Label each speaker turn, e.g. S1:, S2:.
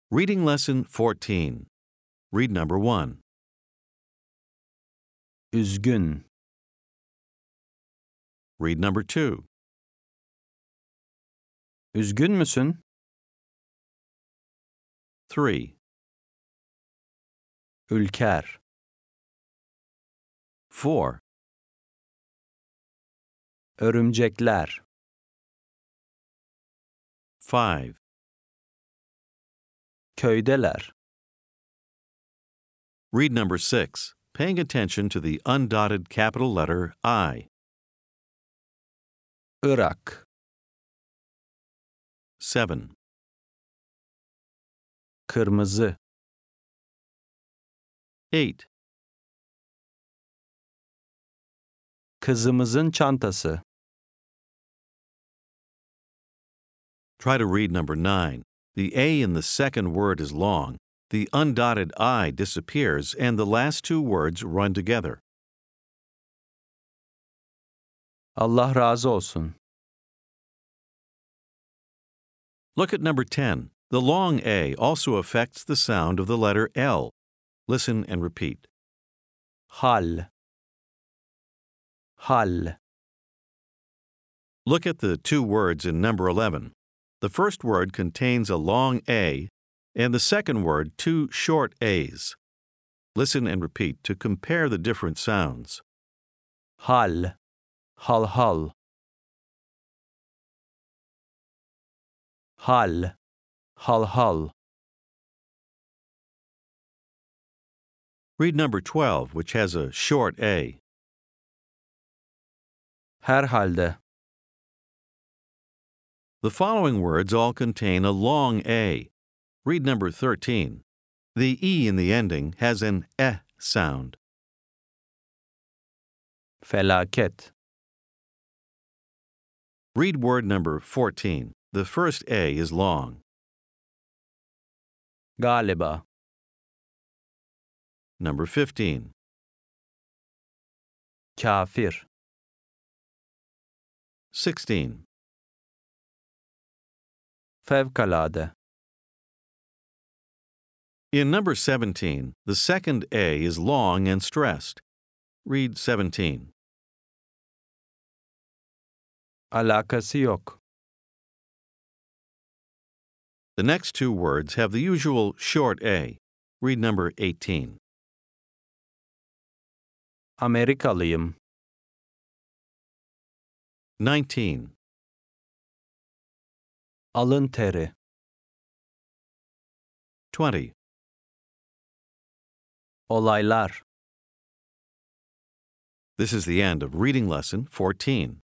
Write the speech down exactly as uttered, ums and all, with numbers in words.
S1: Reading Lesson fourteen. Read number one.
S2: Üzgün,
S1: Read number two.
S2: üzgün müsün?
S1: Three.
S2: Ülker,
S1: Four.
S2: örümcekler,
S1: Five.
S2: köydeler,
S1: Read number six, paying attention to the undotted capital letter I.
S2: Irak,
S1: Seven.
S2: kırmızı,
S1: Eight.
S2: kızımızın çantası,
S1: Try to read number nine. The A in the second word is long. The undotted I disappears, and the last two words run together.
S2: Allah razı olsun.
S1: Look at number ten. The long A also affects the sound of the letter L. Listen and repeat.
S2: Hal, hal,
S1: Look at the two words in number eleven. The first word contains a long A, and the second word two short A's. Listen and repeat to compare the different sounds.
S2: hal, hal hal, hal, hal hal.
S1: Read number twelve, which has a short A.
S2: Herhalde,
S1: The following words all contain a long A. Read number thirteen. The E in the ending has an eh sound.
S2: felaket,
S1: Read word number fourteen. The first A is long.
S2: galiba,
S1: Number fifteen.
S2: kafir,
S1: Sixteen.
S2: fevkalade,
S1: In number seventeen, the second A is long and stressed. Read seventeen.
S2: alakası yok,
S1: The next two words have the usual short A. Read number eighteen.
S2: Amerikalıyım,
S1: Nineteen.
S2: alın teri,
S1: Twenty.
S2: olaylar.
S1: This is the end of Reading Lesson fourteen.